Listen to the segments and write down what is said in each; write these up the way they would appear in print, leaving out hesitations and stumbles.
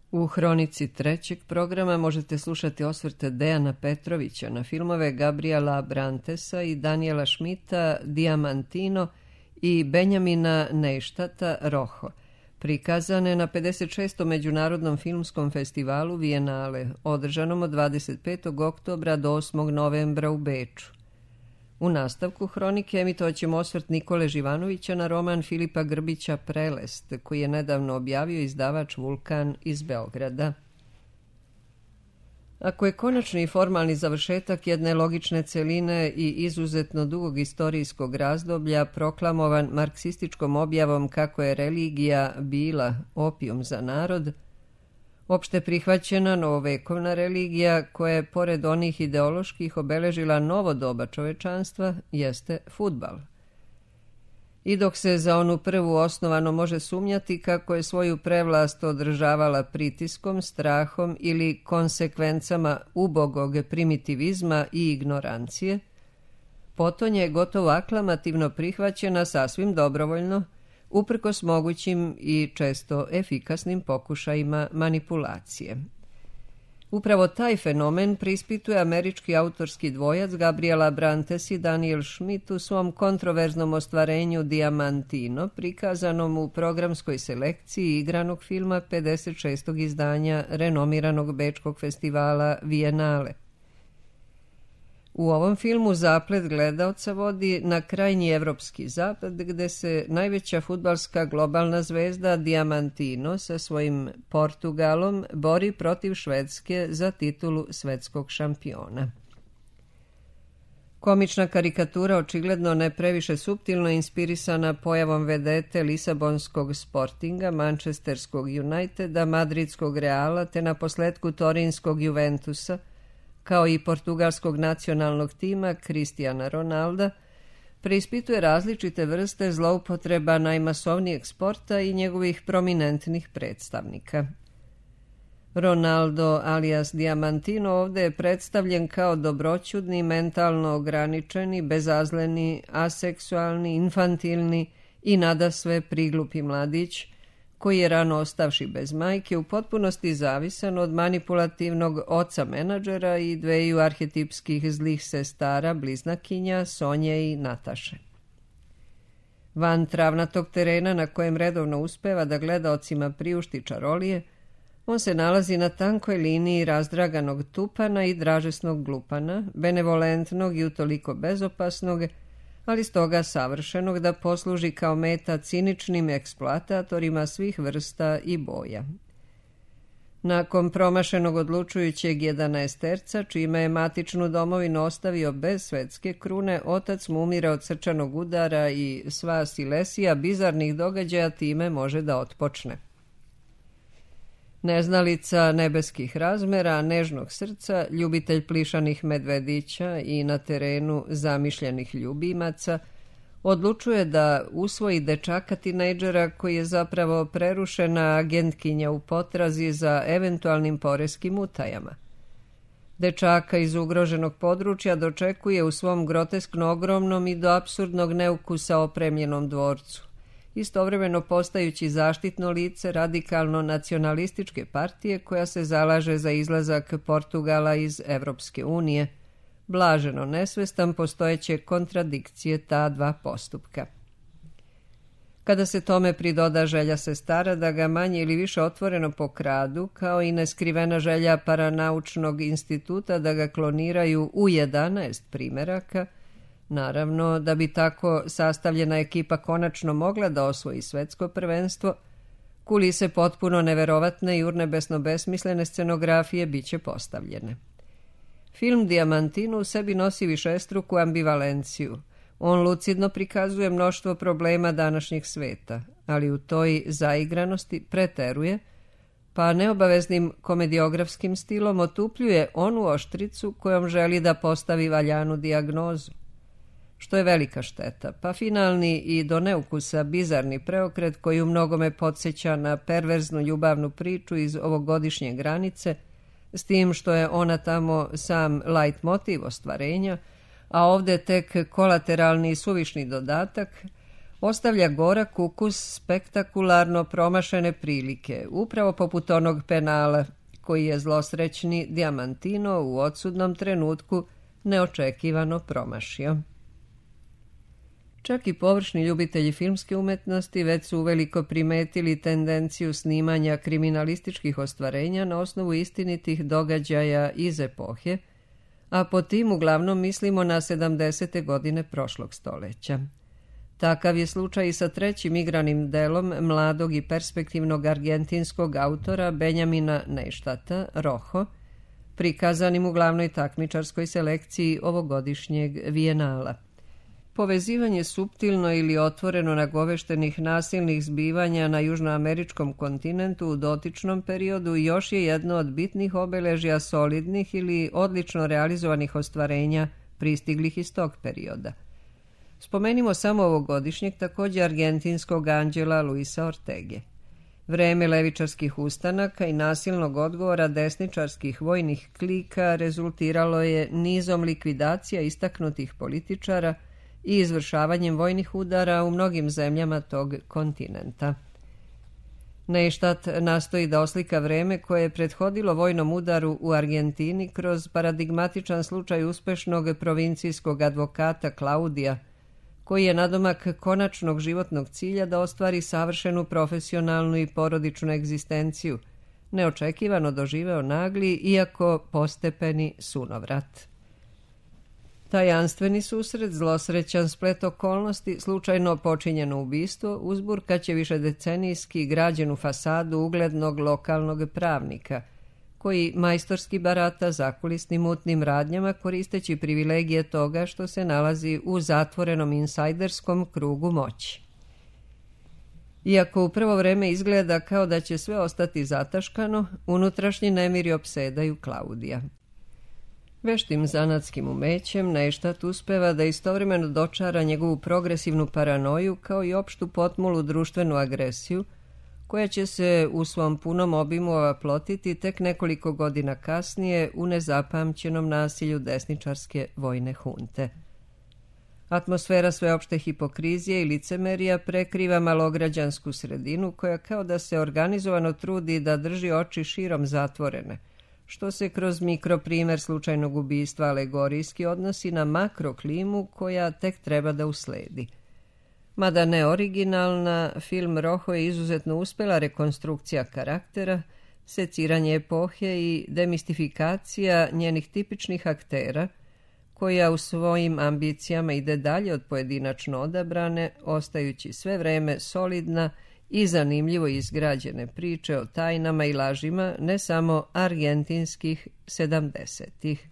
U hronici trećeg programa možete slušati osvrte Dejana Petrovića na filmove Gabriela Brantesa i Daniela Schmidta Diamantino i Benjamina Neishtata Rojo, prikazane na 56. Međunarodnom filmskom festivalu Vijenale, održanom od 25. oktobra do 8. novembra u Beču. U nastavku hronike emitovaćemo osvrt Nikole Živanovića na roman Filipa Grbića Prelest, koji je nedavno objavio izdavač Vulkan iz Beograda. Ako je konačni i formalni završetak jedne logične celine i izuzetno dugog istorijskog razdoblja proklamovan marksističkom objavom kako je religija bila opijum za narod, opšte prihvaćena novovekovna religija koja je pored onih ideoloških obeležila novo doba čovečanstva jeste fudbal. I dok se za onu prvu osnovano može sumnjati kako je svoju prevlast održavala pritiskom, strahom ili konsekvencama ubogog primitivizma i ignorancije, potom je gotovo aklamativno prihvaćena sasvim dobrovoljno, uprkos mogućim i često efikasnim pokušajima manipulacije. Upravo taj fenomen prispituje američki autorski dvojac Gabriela Brantes i Daniel Schmidt u svom kontroverznom ostvarenju Diamantino, prikazanom u programskoj selekciji igranog filma 56. izdanja renomiranog bečkog festivala Vijenale. U ovom filmu zaplet gledaoca vodi na krajnji evropski zapad, gde se najveća fudbalska globalna zvezda Diamantino sa svojim Portugalom bori protiv Švedske za titulu svetskog šampiona. Komična karikatura, očigledno ne previše suptilno inspirisana pojavom vedete Lisabonskog Sportinga, Manchesterskog Uniteda, Madridskog Reala te na posletku Torinskog Juventusa, kao i portugalskog nacionalnog tima Cristiana Ronalda, preispituje različite vrste zloupotreba najmasovnijeg sporta i njegovih prominentnih predstavnika. Ronaldo alias Diamantino ovdje je predstavljen kao dobroćudni, mentalno ograničeni, bezazleni, aseksualni, infantilni i nadasve priglupi mladić, koji je rano ostavši bez majke u potpunosti zavisan od manipulativnog oca menadžera i dveju arhetipskih zlih sestara, bliznakinja Sonje i Nataše. Van travnatog terena na kojem redovno uspeva da gledaocima priušti čarolije, on se nalazi na tankoj liniji razdraganog tupana i dražesnog glupana, benevolentnog i utoliko bezopasnog, ali stoga savršenog da posluži kao meta ciničnim eksploatatorima svih vrsta i boja. Nakon promašenog odlučujućeg 11-terca, čime je matičnu domovinu ostavio bez svetske krune, otac mu umire od srčanog udara i sva silesija bizarnih događaja time može da otpočne. Neznalica nebeskih razmera, nežnog srca, ljubitelj plišanih medvedića i na terenu zamišljenih ljubimaca, odlučuje da usvoji dečaka tinejdžera koji je zapravo prerušena agentkinja u potrazi za eventualnim poreskim utajama. Dečaka iz ugroženog područja dočekuje u svom groteskno ogromnom i do apsurdnog neukusa opremljenom dvorcu, istovremeno postajući zaštitno lice radikalno nacionalističke partije koja se zalaže za izlazak Portugala iz Evropske unije, blaženo nesvestan postojeće kontradikcije ta dva postupka. Kada se tome pridoda želja sestara da ga manje ili više otvoreno pokradu, kao i neskrivena želja paranaučnog instituta da ga kloniraju u 11 primeraka, naravno, da bi tako sastavljena ekipa konačno mogla da osvoji svetsko prvenstvo, kulise potpuno neverovatne i urnebesno besmislene scenografije biće postavljene. Film Diamantino u sebi nosi višestruku ambivalenciju. On lucidno prikazuje mnoštvo problema današnjeg sveta, ali u toj zaigranosti preteruje, pa neobaveznim komediografskim stilom otupljuje onu oštricu kojom želi da postavi valjanu dijagnozu. Što je velika šteta, pa finalni i do neukusa bizarni preokret koji u mnogome podsjeća na perverznu ljubavnu priču iz ovogodišnje Granice, s tim što je ona tamo sam light motiv ostvarenja, a ovdje tek kolateralni i suvišni dodatak, ostavlja gorak ukus spektakularno promašene prilike, upravo poput onog penala koji je zlosrećni Diamantino u odsudnom trenutku neočekivano promašio. Čak i površni ljubitelji filmske umetnosti već su uveliko primetili tendenciju snimanja kriminalističkih ostvarenja na osnovu istinitih događaja iz epohe, a po tim uglavnom mislimo na 70. godine prošlog stoljeća. Takav je slučaj i sa trećim igranim delom mladog i perspektivnog argentinskog autora Benjamina Neistata, Rojo, prikazanim u glavnoj takmičarskoj selekciji ovogodišnjeg Vijenala. Povezivanje suptilno ili otvoreno nagoveštenih nasilnih zbivanja na južnoameričkom kontinentu u dotičnom periodu još je jedno od bitnih obeležja solidnih ili odlično realizovanih ostvarenja pristiglih iz tog perioda. Spomenimo samo ovogodišnjeg također argentinskog anđela Luisa Ortege. Vreme levičarskih ustanaka i nasilnog odgovora desničarskih vojnih klika rezultiralo je nizom likvidacija istaknutih političara i izvršavanjem vojnih udara u mnogim zemljama tog kontinenta. Neistat nastoji da oslika vreme koje je prethodilo vojnom udaru u Argentini kroz paradigmatičan slučaj uspešnog provincijskog advokata Klaudija, koji je nadomak konačnog životnog cilja da ostvari savršenu profesionalnu i porodičnu egzistenciju, neočekivano doživeo nagli, iako postepeni sunovrat. Tajanstveni susret, zlosrećan splet okolnosti, slučajno počinjeno ubistvo, uzburkaće višedecenijski građenu fasadu uglednog lokalnog pravnika, koji majstorski barata zakulisnim mutnim radnjama koristeći privilegije toga što se nalazi u zatvorenom insajderskom krugu moći. Iako u prvo vreme izgleda kao da će sve ostati zataškano, unutrašnji nemiri opsedaju Klaudija. Veštim zanatskim umećem Neistat uspeva da istovremeno dočara njegovu progresivnu paranoju kao i opštu potmulu društvenu agresiju, koja će se u svom punom obimu oplotiti tek nekoliko godina kasnije u nezapamćenom nasilju desničarske vojne hunte. Atmosfera sveopšte hipokrizije i licemerija prekriva malograđansku sredinu koja kao da se organizovano trudi da drži oči širom zatvorene, što se kroz mikroprimer slučajnog ubistva alegorijski odnosi na makroklimu koja tek treba da usledi. Mada ne originalna, film Rojo je izuzetno uspela rekonstrukcija karaktera, seciranje epohe i demistifikacija njenih tipičnih aktera, koja u svojim ambicijama ide dalje od pojedinačno odabrane, ostajući sve vreme solidna i zanimljivo izgrađene priče o tajnama i lažima ne samo argentinskih 70-ih.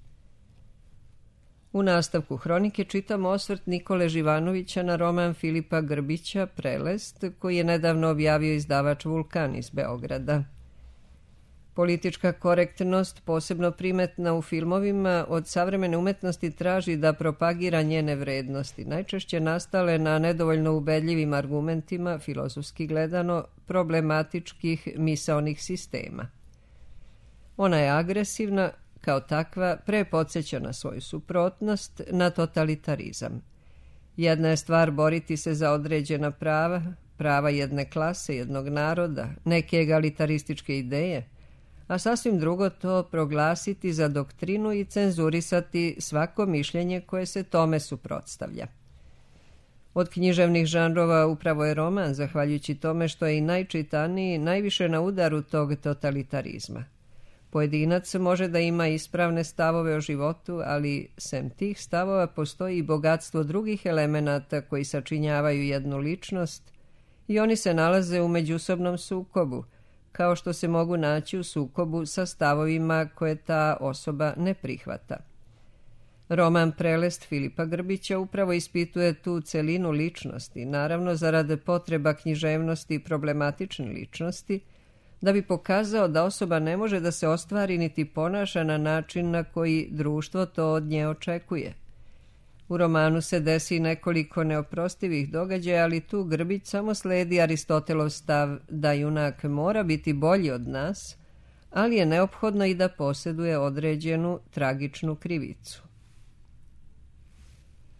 U nastavku hronike čitamo osvrt Nikole Živanovića na roman Filipa Grbića Prelest, koji je nedavno objavio izdavač Vulkan iz Beograda. Politička korektnost, posebno primetna u filmovima, od savremene umetnosti traži da propagira njene vrednosti, najčešće nastale na nedovoljno ubedljivim argumentima, filozofski gledano, problematičkih misaonih sistema. Ona je agresivna, kao takva prepodsjeća na svoju suprotnost, na totalitarizam. Jedna je stvar boriti se za određena prava, prava jedne klase, jednog naroda, neke egalitarističke ideje, a sasvim drugo to proglasiti za doktrinu i cenzurisati svako mišljenje koje se tome suprotstavlja. Od književnih žanrova upravo je roman, zahvaljujući tome što je i najčitaniji, najviše na udaru tog totalitarizma. Pojedinac može da ima ispravne stavove o životu, ali sem tih stavova postoji i bogatstvo drugih elemenata koji sačinjavaju jednu ličnost i oni se nalaze u međusobnom sukobu, kao što se mogu naći u sukobu sa stavovima koje ta osoba ne prihvata. Roman Prelest Filipa Grbića upravo ispituje tu celinu ličnosti, naravno zarad potreba književnosti i problematične ličnosti, da bi pokazao da osoba ne može da se ostvari niti ponaša na način na koji društvo to od nje očekuje. U romanu se desi nekoliko neoprostivih događaja, ali tu Grbić samo sledi Aristotelov stav da junak mora biti bolji od nas, ali je neophodno i da posjeduje određenu tragičnu krivicu.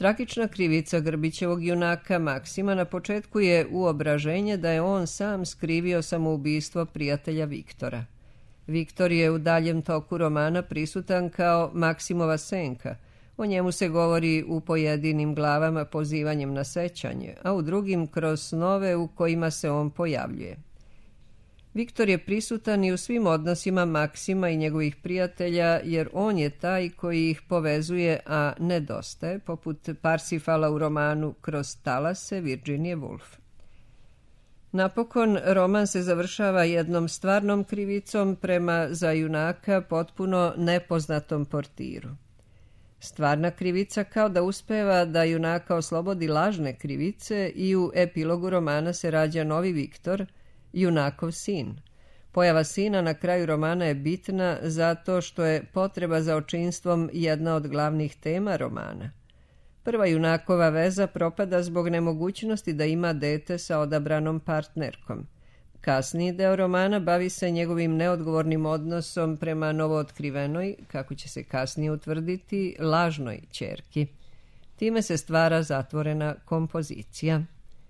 Tragična krivica Grbićevog junaka Maksima na početku je uobraženje da je on sam skrivio samoubistvo prijatelja Viktora. Viktor je u daljem toku romana prisutan kao Maksimova senka. O njemu se govori u pojedinim glavama pozivanjem na sećanje, a u drugim kroz snove u kojima se on pojavljuje. Viktor je prisutan i u svim odnosima Maksima i njegovih prijatelja, jer on je taj koji ih povezuje, a nedostaje, poput Parsifala u romanu Kroz talase Virginie Woolf. Napokon, roman se završava jednom stvarnom krivicom prema za junaka potpuno nepoznatom portiru. Stvarna krivica kao da uspeva da junaka oslobodi lažne krivice i u epilogu romana se rađa novi Viktor, junakov sin. Pojava sina na kraju romana je bitna zato što je potreba za očinstvom jedna od glavnih tema romana. Prva junakova veza propada zbog nemogućnosti da ima dete sa odabranom partnerkom. Kasniji deo romana bavi se njegovim neodgovornim odnosom prema novootkrivenoj, kako će se kasnije utvrditi, lažnoj ćerki. Time se stvara zatvorena kompozicija.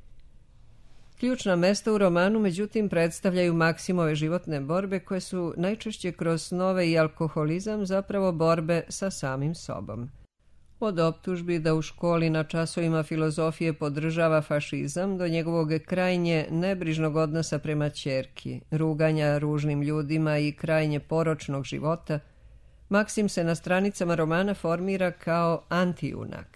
Ključna mesta u romanu, međutim, predstavljaju Maksimove životne borbe koje su najčešće kroz snove i alkoholizam zapravo borbe sa samim sobom. Od optužbi da u školi na časovima filozofije podržava fašizam do njegovog krajnje nebrižnog odnosa prema ćerki, ruganja ružnim ljudima i krajnje poročnog života, Maksim se na stranicama romana formira kao antijunak.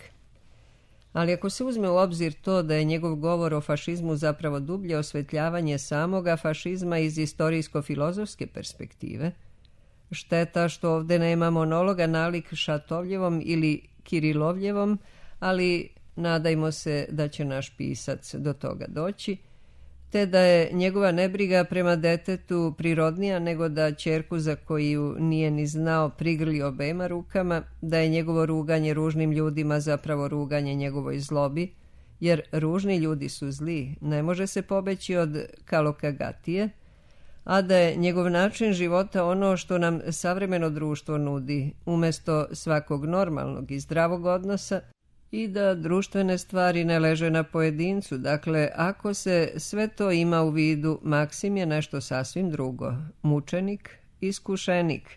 Ali ako se uzme u obzir to da je njegov govor o fašizmu zapravo dublje osvetljavanje samoga fašizma iz istorijsko-filozofske perspektive, šteta što ovdje nema monologa nalik Šatovljevom ili Kirilovljevom, ali nadajmo se da će naš pisac do toga doći, te da je njegova nebriga prema detetu prirodnija nego da ćerku za koju nije ni znao prigrli obema rukama, da je njegovo ruganje ružnim ljudima zapravo ruganje njegovoj zlobi, jer ružni ljudi su zli, ne može se pobeći od Kalokagatije, a da je njegov način života ono što nam savremeno društvo nudi, umjesto svakog normalnog i zdravog odnosa, i da društvene stvari ne leže na pojedincu. Dakle, ako se sve to ima u vidu, Maksim je nešto sasvim drugo. Mučenik, iskušenik.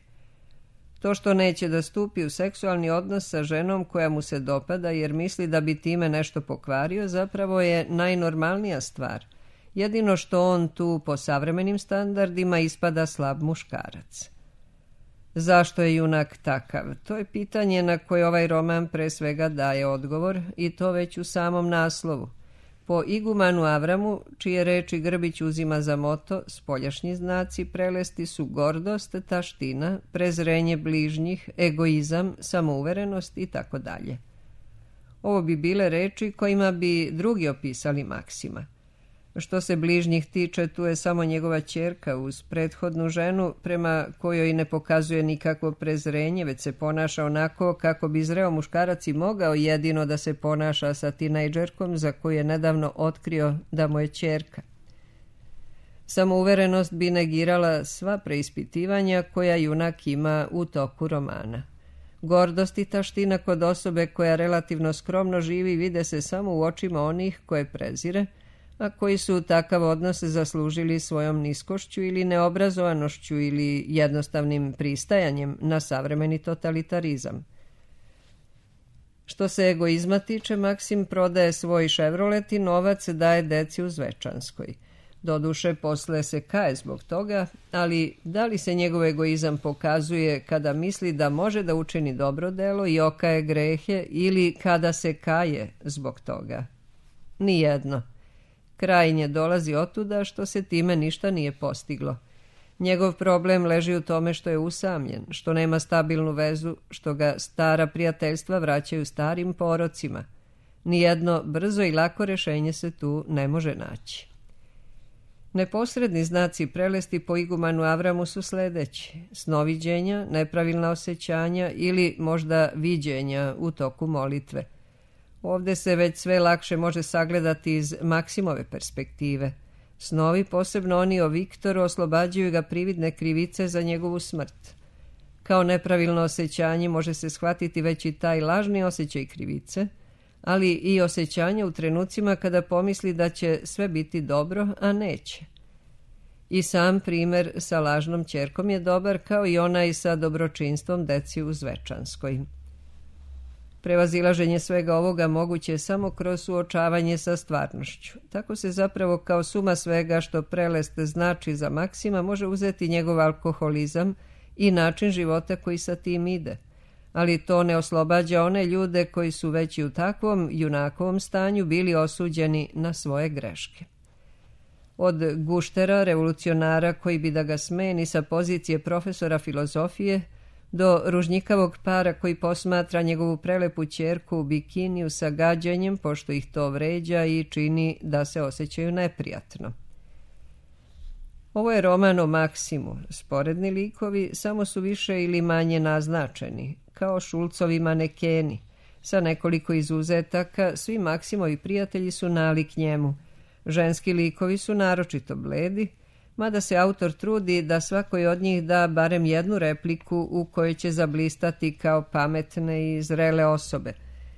To što neće da stupi u seksualni odnos sa ženom koja mu se dopada jer misli da bi time nešto pokvario, zapravo je najnormalnija stvar. Jedino što on tu po savremenim standardima ispada slab muškarac. Zašto je junak takav? To je pitanje na koje ovaj roman pre svega daje odgovor, i to već u samom naslovu. Po igumanu Avramu, čije reči Grbić uzima za moto, spoljašnji znaci prelesti su gordost, taština, prezrenje bližnjih, egoizam, samouverenost i tako dalje. Ovo bi bile reči kojima bi drugi opisali Maksima. Što se bližnjih tiče, tu je samo njegova ćerka uz prethodnu ženu prema kojoj ne pokazuje nikakvo prezrenje, već se ponaša onako kako bi zreo muškarac i mogao jedino da se ponaša sa tinejdžerkom za koju je nedavno otkrio da mu je ćerka. Samouverenost bi negirala sva preispitivanja koja junak ima u toku romana. Gordost i taština kod osobe koja relativno skromno živi vide se samo u očima onih koje prezire, a koji su takav odnos zaslužili svojom niskošću ili neobrazovanošću ili jednostavnim pristajanjem na savremeni totalitarizam. Što se egoizma tiče, Maksim prodaje svoj Chevrolet i novac daje deci u Zvečanskoj. Doduše, posle se kaje zbog toga, ali da li se njegov egoizam pokazuje kada misli da može da učini dobro delo i okaje grehe, ili kada se kaje zbog toga? Nijedno. Krajnje dolazi otuda što se time ništa nije postiglo. Njegov problem leži u tome što je usamljen, što nema stabilnu vezu, što ga stara prijateljstva vraćaju starim porocima. Nijedno brzo i lako rešenje se tu ne može naći. Neposredni znaci prelesti po igumanu Avramu su sledeći: snoviđenja, nepravilna osjećanja ili možda viđenja u toku molitve. Ovdje se već sve lakše može sagledati iz Maksimove perspektive. Snovi, posebno oni o Viktoru, oslobađaju ga prividne krivice za njegovu smrt. Kao nepravilno osjećanje može se shvatiti već i taj lažni osjećaj krivice, ali i osjećanja u trenucima kada pomisli da će sve biti dobro, a neće. I sam primer sa lažnom ćerkom je dobar, kao i onaj sa dobročinstvom deci u Zvečanskoj. Prevazilaženje svega ovoga moguće je samo kroz suočavanje sa stvarnošću. Tako se zapravo kao suma svega što Prelest znači za Maksima može uzeti njegov alkoholizam i način života koji sa tim ide. Ali to ne oslobađa one ljude koji su već i u takvom junakovom stanju bili osuđeni na svoje greške. Od guštera, revolucionara koji bi da ga smeni sa pozicije profesora filozofije, do ružnjikavog para koji posmatra njegovu prelepu ćerku u bikiniju sa gađanjem, pošto ih to vređa i čini da se osjećaju neprijatno. Ovo je roman o Maksimu. Sporedni likovi samo su više ili manje naznačeni, kao Šulcovi manekeni. Sa nekoliko izuzetaka, svi Maksimovi prijatelji su nalik njemu. Ženski likovi su naročito bledi, mada se autor trudi da svakoj od njih da barem jednu repliku u kojoj će zablistati kao pametne i zrele osobe.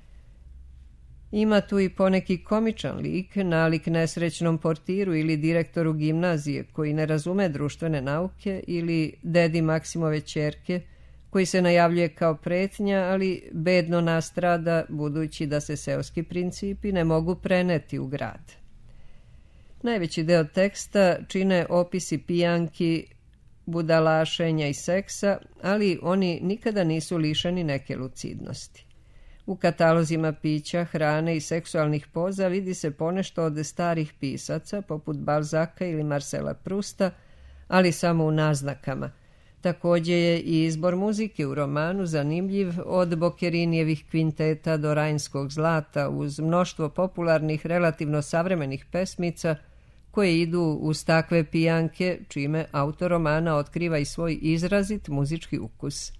Ima tu i poneki komičan lik, nalik nesrećnom portiru ili direktoru gimnazije koji ne razume društvene nauke, ili dedi Maksimove ćerke koji se najavljuje kao pretnja, ali bedno nastrada budući da se seoski principi ne mogu preneti u grad. Najveći deo teksta čine opisi pijanki, budalašenja i seksa, ali oni nikada nisu lišeni neke lucidnosti. U katalozima pića, hrane i seksualnih poza vidi se ponešto od starih pisaca, poput Balzaka ili Marcela Prusta, ali samo u naznakama. Također je i izbor muzike u romanu zanimljiv, od Bokerinijevih kvinteta do Rajnskog zlata, uz mnoštvo popularnih, relativno savremenih pesmica koje idu uz takve pijanke, čime autor romana otkriva i svoj izrazit muzički ukus.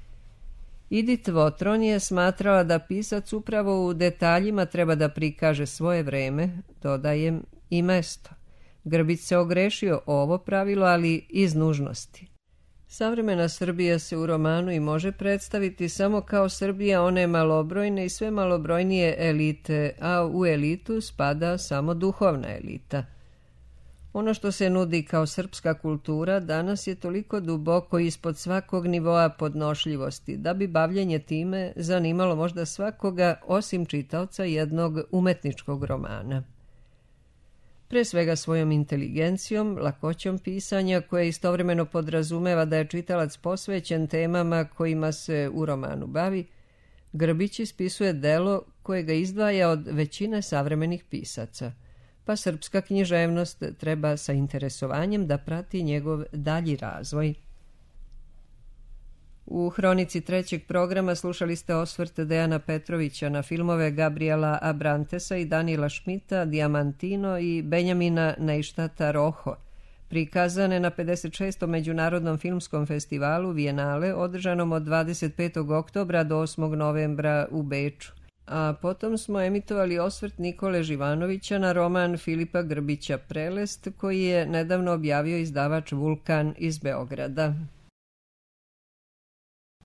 Edith Wotron je smatrala da pisac upravo u detaljima treba da prikaže svoje vreme, dodajem, i mesto. Grbić se ogrešio ovo pravilo, ali iz nužnosti. Savremena Srbija se u romanu i može predstaviti samo kao Srbija one malobrojne i sve malobrojnije elite, a u elitu spada samo duhovna elita. Ono što se nudi kao srpska kultura danas je toliko duboko ispod svakog nivoa podnošljivosti, da bi bavljenje time zanimalo možda svakoga osim čitaoca jednog umetničkog romana. Pre svega svojom inteligencijom, lakoćom pisanja, koja istovremeno podrazumeva da je čitalac posvećen temama kojima se u romanu bavi, Grbić ispisuje delo koje ga izdvaja od većine savremenih pisaca, pa srpska književnost treba sa interesovanjem da prati njegov dalji razvoj. U hronici trećeg programa slušali ste osvrt Dejana Petrovića na filmove Gabriela Abrantesa i Danila Šmita, Diamantino i Benjamina Nejštata Roho, prikazane na 56. Međunarodnom filmskom festivalu Vijenale, održanom od 25. oktobra do 8. novembra u Beču. A potom smo emitovali osvrt Nikole Živanovića na roman Filipa Grbića Prelest, koji je nedavno objavio izdavač Vulkan iz Beograda.